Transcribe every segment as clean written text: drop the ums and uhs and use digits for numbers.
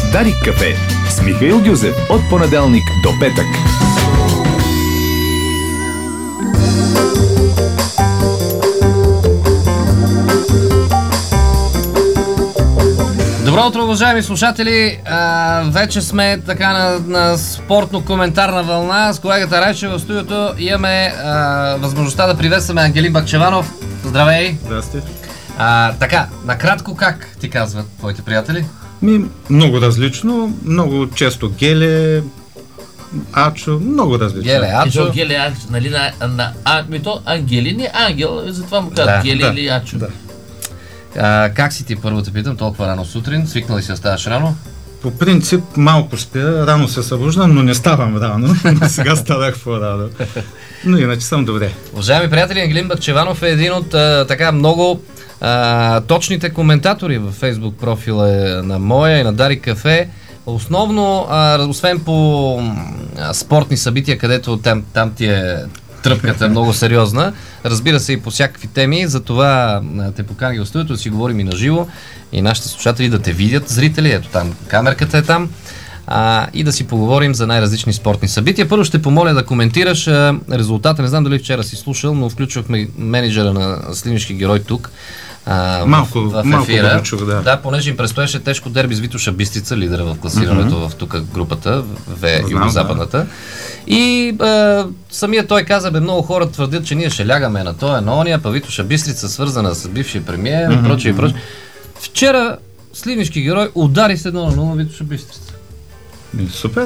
Дарик кафе с Михаил Гюзев от понеделник до петък. Добро утро, уважаеми слушатели! Вече сме така на спортно-коментарна вълна. С колегата Райчев в студиото имаме възможността да приветстваме Ангелин Бахчеванов. Здравей! Здрасти! Така, накратко как ти казват твоите приятели? Много различно, много често Геле, Ачо, много различно. Геле, Ачо. Геле, Ачо, нали, то Ангелин е ангел, затова му казват Геле или Ачо. Да. Как си ти, първо те питам, толкова рано сутрин? Свикнал ли си да ставаш рано? По принцип малко спя, рано се събуждам, но не ставам рано. Сега ставах по-рано. Но иначе съм добре. Уважаеми приятели, Ангелин Бахчеванов е един от така много точните коментатори във Фейсбук профила на моя и на Дарик кафе. Основно, освен по спортни събития, където там ти е тръпката много сериозна, разбира се и по всякакви теми, затова те поканих в студиото да си говорим и на живо и нашите слушатели да те видят, зрители, ето там, камерката е там, и да си поговорим за най-различни спортни събития. Първо ще помоля да коментираш резултата, не знам дали вчера си слушал, но включвахме менеджера на Сливнишки герой тук, в ефира. Чух, да, понеже им предстоеше тежко дерби с Витоша Бистрица, лидера в класирането в тук групата, в югозападната. И самия той каза, много хора твърдят, че ние ще лягаме на тоя, на ония, па Витоша Бистрица свързана с бившия премиер и прочее. Вчера Сливнишки герой удари с 1-0 Витоша Бистрица. Супер!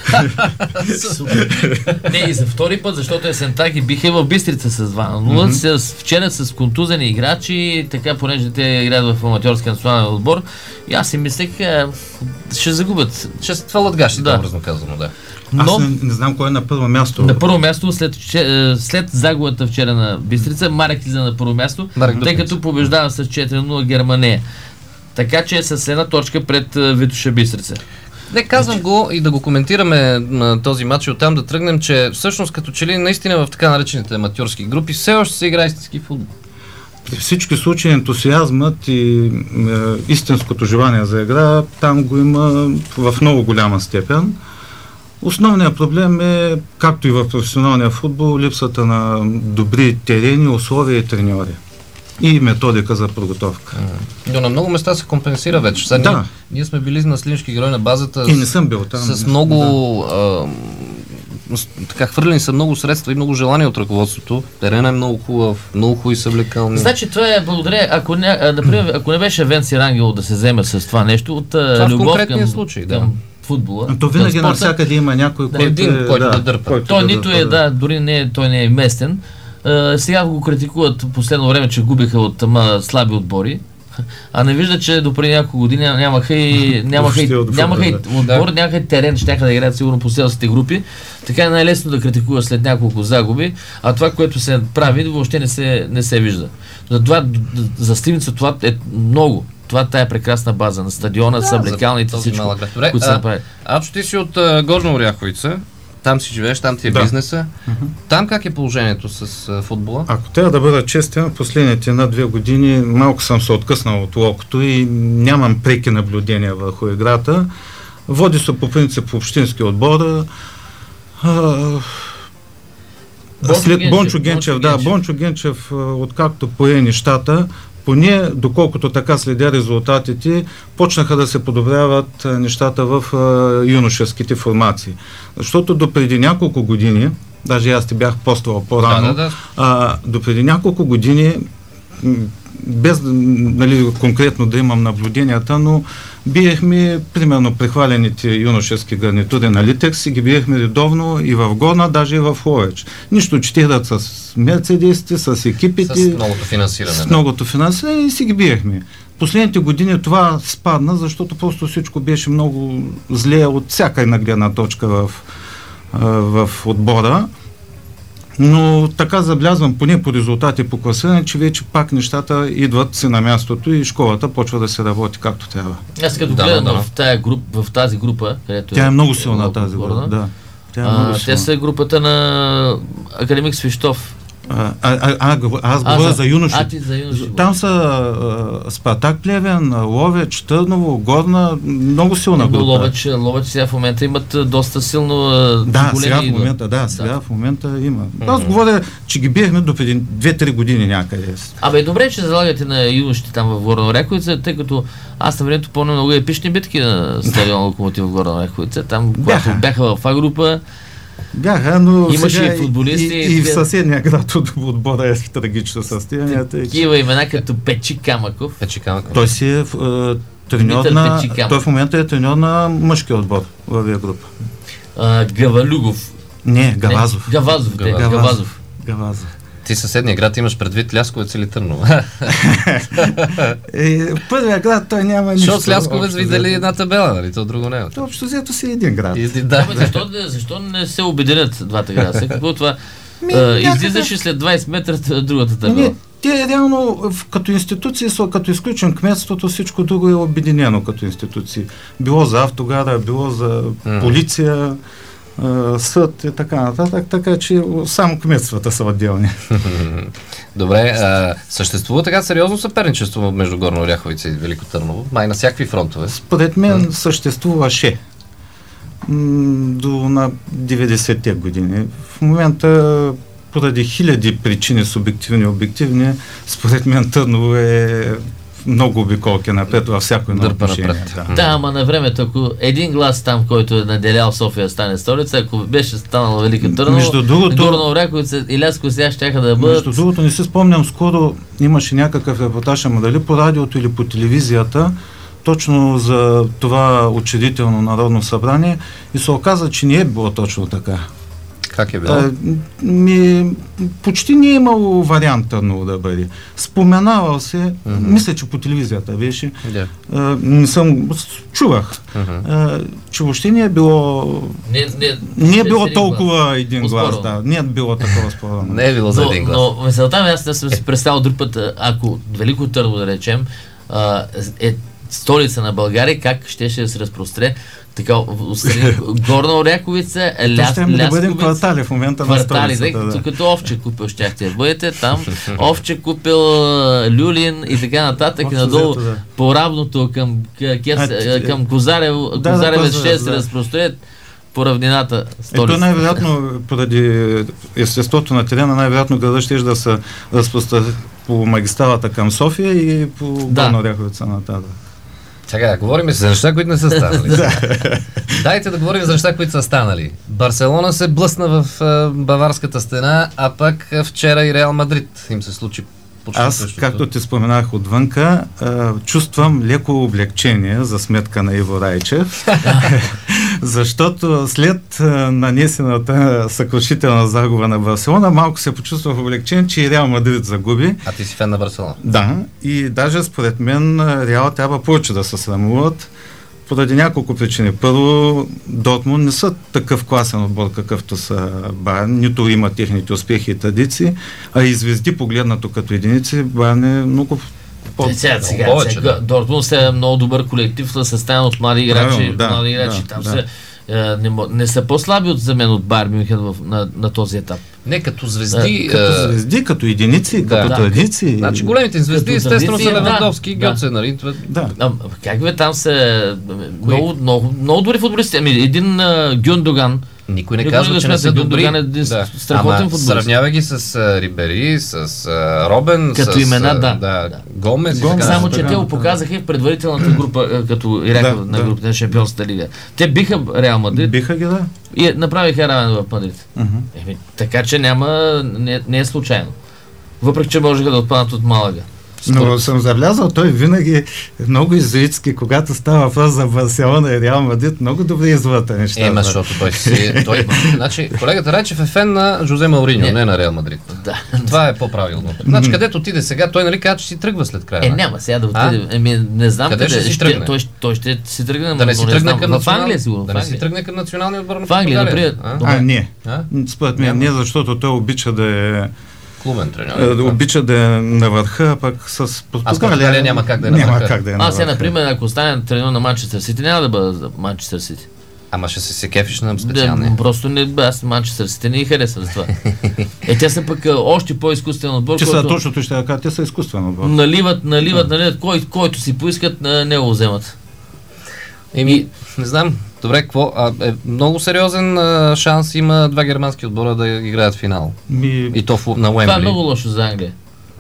Не, и за втори път, защото есента ги биха в Бистрица с 2-0. Вчера с контузени играчи, така, понеже те играят в аматьорския национален отбор, и аз си мислех, ще загубят. Ще се твалят гащите, да, образно казано, да. Но аз не знам кой е на първо място. На първо място, след загубата вчера на Бистрица, Марек излиза на първо място, тъй като побеждава с 4-0 Германия. Така че е с една точка пред Витоша Бистрица. Не, казвам го и да го коментираме на този матч и оттам да тръгнем, че всъщност като че ли наистина в така наречените аматьорски групи все още се играе истински футбол. При всички случаи ентусиазмът и истинското желание за игра там го има в много голяма степен. Основният проблем е, както и в професионалния футбол, липсата на добри терени, условия и треньори. И методика за подготовка. Но на много места се компенсира вече. Сега ние сме били на Сливнишки герой на базата. И не съм бил там. С много така хвърлени са много средства и много желания от ръководството. Терена е много хубав, много хубави съблекални. Значи това е благодаря, например, ако не беше Венци Рангел да се вземе с това нещо, от това любов в конкретния случай, към футбола. То винаги навсякъде има някой, който да дърпа. Той нито е, дори той не е местен. Сега го критикуват последно време, че губиха от слаби отбори, а не вижда, че допреди няколко години нямаха и отбор, нямаха и терен, щяха да играят сигурно по селските групи. Така е най-лесно да критикува след няколко загуби, а това, което се прави, въобще не се вижда. Затова за Сливница това е много. Това тая прекрасна база на стадиона, съблекалните, всичко, които се прави. Ачо, ти си от Горна Оряховица. Там си живееш, там ти е бизнеса. Там как е положението с футбола? Ако трябва да бъда честен, последните 1-2 години малко съм се откъснал от локото и нямам преки наблюдения върху играта. Води се по принцип общински отбор. След Бончо Генчев, откакто пое нещата, поне, доколкото така следя резултатите, почнаха да се подобряват нещата в юношеските формации. Защото допреди няколко години, даже аз те бях поствал по-рано, до преди няколко години, без конкретно да имам наблюденията, но биехме, примерно, прехвалените юношески гарнитури на Литекс и ги биехме редовно и в Горна, даже и в Ловеч. Нищо, че те играт с мерцедесите, с екипите, с многото финансиране, и си ги биехме. Последните години това спадна, защото просто всичко беше много зле от всяка една гледна точка в отбора. Но така забелязвам, поне по резултати по класиране, че вече пак нещата идват си на мястото и школата почва да се работи както трябва. Аз като гледам в тази група, където тя е много силна тази група. Да. Те са групата на академик Свищов. Аз говоря за юноши. Там са Спартак Плевен, Ловеч, Търново, Горна, много силна група. Ловеч сега в момента имат доста силно големи. Сега в момента има. Аз говоря, че ги биехме до преди 2-3 години някъде. Добре, че залагате на юношите там в Горна Оряховица, тъй като аз на времето помня много епични битки на стадион Локомотив в Горна Оряховица. Там, когато бяха в А група, бяха, но имаше и футболисти. И в съседния град от отбора е в трагично състояние. Такива имена като Печи Камаков. Той си е треньор на... Той в момента е треньор на мъжкия отбор в Авия група. Гавалюгов. Не, Гавазов. Гавазов. Ти съседния град имаш предвид Лясковец или Търново? Първия град той няма нищо. Защото с Лясковец видели една табела, нали? То друго не е. То общо взето си един град. Защо не се обединят двата града? Какво това? Излизаш и след 20 метра другата табела. Те реално като институции са, като изключим кметството, всичко друго е обединено като институции. Било за автогара, било за полиция, съд и така нататък, така че само кметствата са отделни. Добре, съществува така сериозно съперничество между Горна Оряховица и Велико Търново? Май на всякакви фронтове? Според мен съществуваше на 90-те години. В момента поради хиляди причини, субективни и обективни, според мен Търново е много обиколки напред във всяко едно отношение. Ама на времето, ако един глас там, който е наделял София стане столица, ако беше станала Велика Търново, Горна Оряховица и Лясковец сега щяха да бъдат... Между другото, не си спомням, скоро имаше някакъв репортаж, ама дали по радиото или по телевизията, точно за това учредително народно събрание, и се оказа, че не е било точно така. Как е било? Почти не е имало вариант Търново да бъде. Споменавал се, мисля, че по телевизията беше, не съм, чувах, че въобще не е било не е било толкова един глас, не е било такова спорно. Не е било за един глас. Но мисълта ми, аз не съм си представил друг път, ако Велико Търново, да речем, е столица на България, как ще се разпростре така, Горна Оряховица, Лясковец... да бъдем квартали в момента на столицата. Като Овче купил, щяхте бъдете там. Овче купил Люлин и така нататък, надолу по равното към Козаревец ще се разпростре по равнината столица. Ето най-вероятно, поради естеството на терена, най-вероятно града ще да се разпростре по магистралата към София и по Горна Оряховица нататък. Сега, говорим за неща, които не са станали. Дайте да говорим за неща, които са станали. Барселона се блъсна в Баварската стена, а пък вчера и Реал Мадрид им се случи. Аз, както ти споменах отвънка, чувствам леко облегчение за сметка на Иво Райчев, защото след нанесената съкрушителна загуба на Барселона, малко се почувствах облегчен, че и Реал Мадрид загуби. А ти си фен на Барселона? Да, и даже според мен Реал трябва повече да се срамуват поради няколко причини. Първо, Дортмунд не са такъв класен отбор, какъвто са Байерн, нито има техните успехи и традиции, а и звезди, погледнато като единици, Байерн е много сега, Дортмунд е много добър колектив, съставен от млади играчи. Там не са по-слаби за мен от Байерн Мюнхен на този етап. Не, като звезди. Като звезди, като единици, като традиции. Значи големите звезди, естествено, са Левандовски и Гьоце, нали? Как бе, там са много добри футболисти. Един Гюндоган. Никой не казва, че не са добри. Страхотен футболист. Сравнява ги с Рибери, с Робен, като имена, Гомес. Само, че те го показаха и в предварителната група, като играха на групата на Шампионската лига. Те биха Реал Мадрид. Биха ги, да. И направиха равен в Мадрид. Така че не е случайно. Въпреки че можеха да отпаднат от Малага. Но съм забелязал, той винаги много изуитски, когато става въпрос за Барселона и Реал Мадрид, много добре извърта неща. Защото той значи, колегата Райчев е фен на Жозе Мауриньо, не на Реал Мадрид. Да. Това е по-правилно. Значи, където отиде сега, той нали каза, че си тръгва след края? Няма сега да отиде. Не знам къде ще си тръгне. Той ще си тръгне, да не си тръгне към в Англия, сигурно. Да не си тръгне към националния отбор на Англия, например. Не. Според мен не, защото той обича да е клубен треньор. Обича да е на върха, пък с Португалия няма как да е на върха. Аз сега, например, ако стане треньор на Манчестър Сити, няма да бъда за Манчестър Сити. Ама ще се кефиш на специалния. Просто не, аз Манчестър не ги харесвам за това. Те са пък още по-изкуствен отбор. Точно ще кажа, те са изкуствен отбор. Наливат, който си поискат, не го вземат. Не знам. Добре, какво? Много сериозен шанс има два германски отбора да играят финал. И то на Уембли. Това е много лошо за Англия.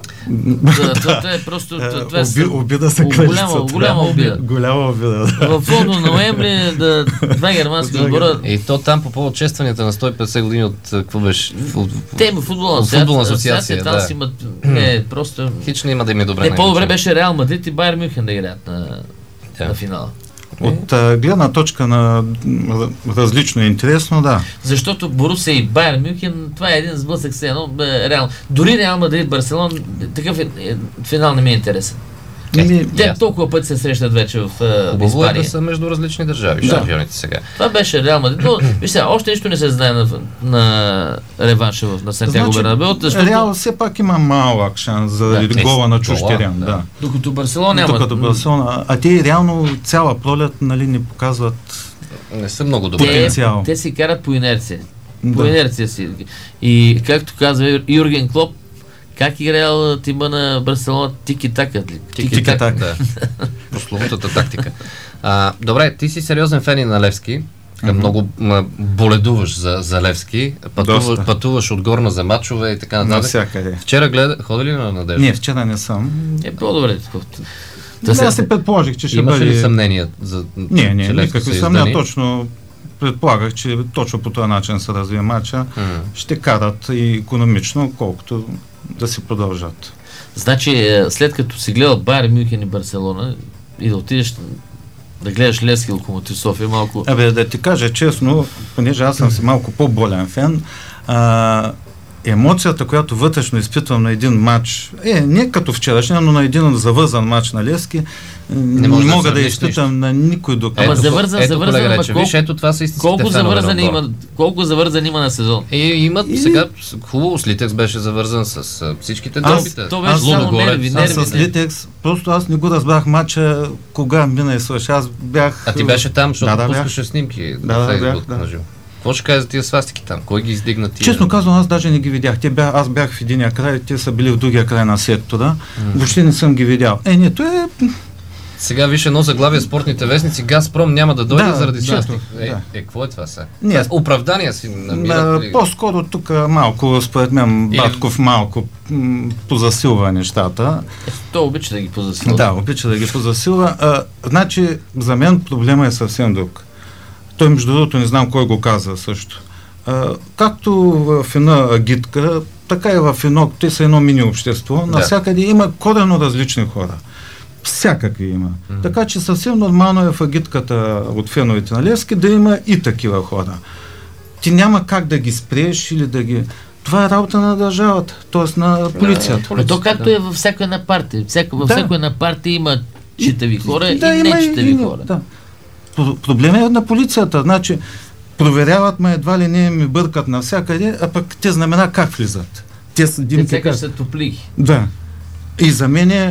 Това е просто... Обида се голяма обида. Голяма обида. В Лондон на Уембли два германски отбора... И то там по повод честванията на 150 години от какво беше? Футболна асоциация. Там си имат... просто... Хич не има да им е добре. По-добре беше Реал Мадрид и Байер Мюнхен да играят на финала. От гледна точка на различно и интересно, да. Защото Борусия и Байер Мюнхен, това е един сблъсък с едно реално. Дори Реал Мадрид, Барселон, такъв финал не ми е интересен. Те толкова пъти се срещат вече в Испания. Хубаво е да са между различни държави, шампионите сега. Това беше Реал Мадрид. Но, вижте, още нищо не се знае на реванша на Сантьяго Бернабеу. Реал все пак има малък шанс за гола на чуж терен. Да. Докато Барселона няма. А те реално цяла пролет ни показват не са много добре. Потенциал. Те си карат по инерция. По инерция си. И както казва Юрген Клоп, как играл тима на Барселона? Тики-така. Тики-така, да. Прословутата тактика. Добре, ти си сериозен фен и на Левски. Много боледуваш за Левски. Пътуваш от Горна за мачове и така нататък. Навсякъде. Вчера ходи ли на Надежда? Не, вчера не съм. По-добре. Аз се предположих, че ще бъде... Имаш ли съмнения за Не, никакви съмнения. Точно предполагах, че точно по този начин се развие матча. Ще карат и икономично, колкото да си продължат. Значи, след като си гледал Байер Мюнхен и Барселона и да отидеш да гледаш Левски Локомотив София малко... Да ти кажа честно, понеже аз съм си малко по-болен фен, емоцията, която вътрешно изпитвам на един матч, не като вчерашния, но на един завързан матч на Левски, не мога да изпитам на никой друг. Ама завързан, ето това са истинските фенове. Колко завързан има на сезон? Имат сега, хубаво, с Литекс беше завързан с всичките дробите. То беше само нерви. С Литекс, просто аз не го разбрах матча, кога мина и свърши. Аз бях... А ти беше там, защото пускаше снимки на Фейсбук на живо. Какво ще кажа за тия свастики там? Кой ги издигна тия? Честно казвам, аз даже не ги видях. Аз бях в единия край, те са били в другия край на сектора. Въобще не съм ги видял. Сега виж едно заглавие спортните вестници, Газпром няма да дойде заради свастик. Какво е това сега? Оправдания си намират? По-скоро тук малко, според мен, Батков малко позасилва нещата. Той обича да ги позасилва. Да, обича да ги позасилва. Значи, за мен проблема е съвсем друг. Той, между другото, не знам кой го каза също. Както в една агитка, така и в те са едно мини-общество. Навсякъде има коренно различни хора. Всякакви има. Така че съвсем нормално е в агитката от феновете на Левски да има и такива хора. Ти няма как да ги спреш или да ги... Това е работа на държавата, т.е. на полицията. То както е във всяка една партия. Във всяка една партия има читави хора и нечитави хора. Да. Проблемът е на полицията. Значи, проверяват ме, едва ли не ми бъркат навсякъде, а пък те знамена как влизат. Те сякаш са топлихи. Да. И за мен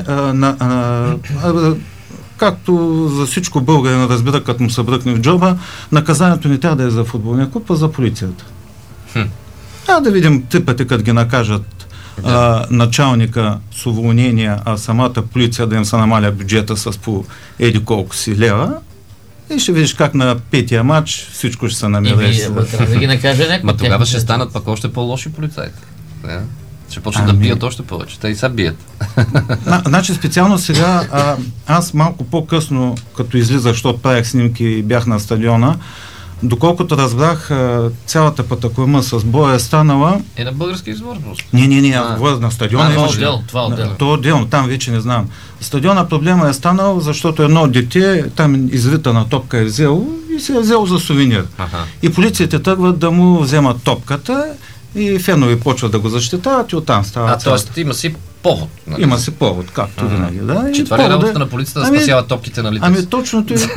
както за всичко българин разбира, като му се бръкне в джоба, наказанието не трябва да е за футболния клуб, а за полицията. Да видим 3 пъти, като ги накажат началника с уволнение, а самата полиция да им се намаля бюджета с по еди колко си лева. И ще видиш как на 5-тия матч всичко ще се намери. Да ги накаже някой. Ма тогава ще станат пък още по-лоши полицаите. Ще почнат да бият още повече. Те и са бият. Значи специално сега, аз малко по-късно, като излизах, защото правях снимки и бях на стадиона, доколкото разбрах, цялата патаклама с боя е станала... На български извор просто. Не, на стадиона имаше... Това отделно, там вече не знам. Стадиона проблема е станал, защото едно дете, там извитана топка е взело и се е взело за сувенир. И полицията тръгват да му вземат топката и фенови почват да го защитават и оттам става. Т.е. има си повод. Нали? Има си повод, както винаги. Да? Че това е работата на полицията да спасява топките на Литекс? Точно той.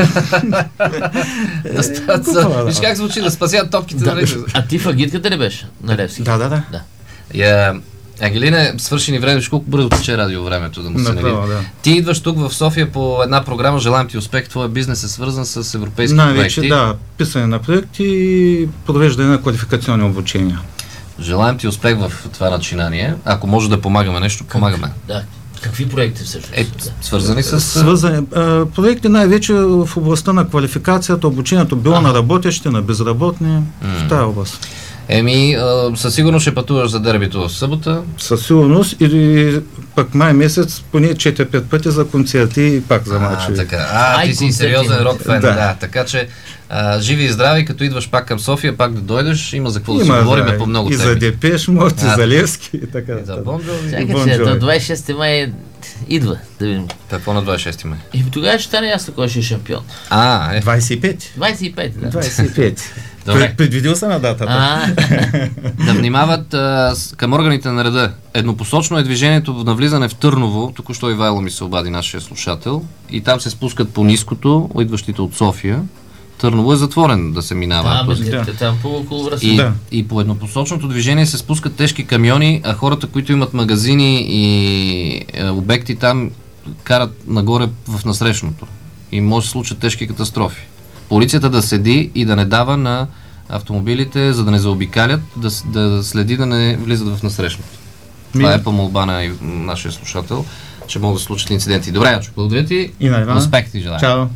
Виж как звучи да спасяват топките на Литекс. А ти в агитката ли беше на Левски? Да. Ангелина, свърши ни време, колко бързо тече радио времето, да му се нали. Да. Ти идваш тук в София по една програма, желаем ти успех, твоя бизнес е свързан с европейски проекти. Да, писане на проекти и провеждане на квалификационни обучения. Желаем ти успех в това начинание. Ако може да помагаме нещо, помагаме. Да. Какви проекти всъщност? Свързани с... проекти най-вече в областта на квалификацията, обучението било на работещи, на безработни, в тази област. Със сигурност ще пътуваш за дербито в събота. Със сигурност или пък май месец поне 4-5 пъти за концерти и пак за мачи. Ти си сериозен рок фен, да. Така че живи и здрави, като идваш пак към София, пак да дойдеш, има за какво да си говорим по много теми. И за Депеш Мод, и за Левски, и така. И за Бон Джови. Чакай, до 26 май идва, да видим. Какво на 26 май? И тогава ще стане ясно кой ще е шампион. 25. 25, да. 25. Предвидил съм на датата. Да внимават към органите на реда. Еднопосочно е движението на влизане в Търново. Току-що Ивайло ми се обади, нашия слушател. И там се спускат по ниското, идващите от София. Търново е затворен да се минава. Там по около връзка. И по еднопосочното движение се спускат тежки камиони, а хората, които имат магазини и обекти там, карат нагоре в насрещното. И може да се случат тежки катастрофи. Полицията да седи и да не дава на автомобилите, за да не заобикалят, да следи да не влизат в насрещното. Това е по молба на нашия слушател, че могат да случат инциденти. Добре, Ячо, благодаря ти. И на успех ти желая. Чао.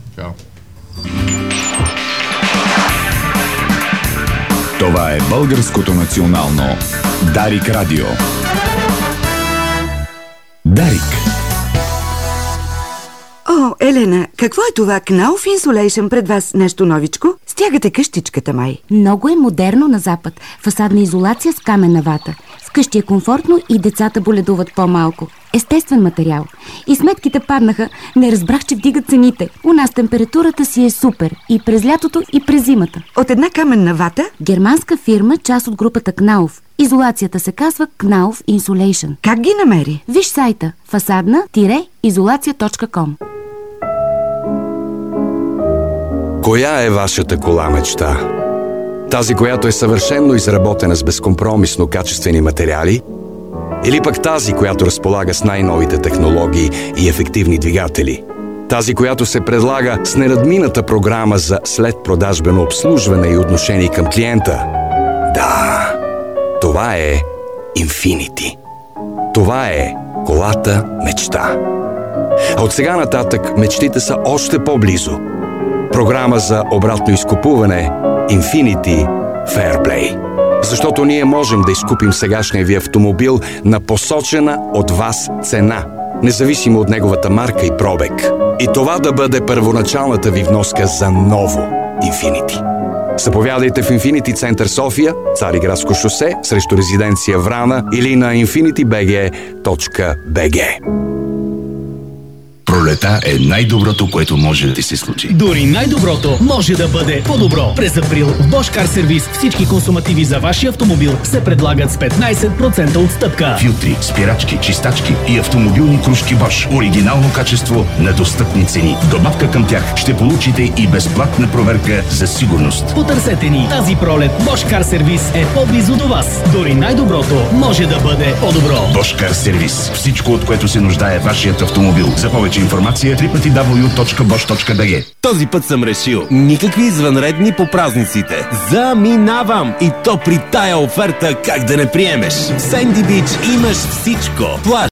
Това е Българското национално Дарик Радио. Дарик. О, Елена, какво е това? Knauf Insulation пред вас? Нещо новичко? Стягате къщичката, май. Много е модерно на Запад. Фасадна изолация с каменна вата. Вкъщи е комфортно и децата боледуват по-малко. Естествен материал. И сметките паднаха. Не разбрах, че вдигат цените. У нас температурата си е супер. И през лятото, и през зимата. От една каменна вата? Германска фирма, част от групата Knauf. Изолацията се казва Knauf Insulation. Как ги намери? Виж сайта fasadna-изолация.com. Коя е вашата кола мечта? Тази, която е съвършенно изработена с безкомпромисно качествени материали? Или пък тази, която разполага с най-новите технологии и ефективни двигатели? Тази, която се предлага с нерадмината програма за следпродажбено обслужване и отношение към клиента? Да, това е Infiniti. Това е колата мечта. А от сега нататък мечтите са още по-близо. Програма за обратно изкупуване Infiniti Fairplay. Защото ние можем да изкупим сегашния ви автомобил на посочена от вас цена, независимо от неговата марка и пробег. И това да бъде първоначалната ви вноска за ново Infiniti. Заповядайте в Infiniti Център София, Цариградско шосе, срещу резиденция Врана или на infinitibg.bg. Пролета е най-доброто, което може да ти се случи. Дори най-доброто може да бъде по-добро. През април в Bosch Car Service всички консумативи за вашия автомобил се предлагат с 15% отстъпка. Филтри, спирачки, чистачки и автомобилни кружки Bosch. Оригинално качество на достъпни цени. Добавка към тях ще получите и безплатна проверка за сигурност. Потърсете ни. Тази пролет Bosch Car Service е по-близо до вас. Дори най-доброто може да бъде по-добро. Bosch Car Service. Всичко, от което се нуждае вашият автомобил. За повече информация www.bosch.bg. Този път съм решил. Никакви извънредни по празниците. Заминавам! И то при тая оферта как да не приемеш. В Sandy Beach имаш всичко. Плаж,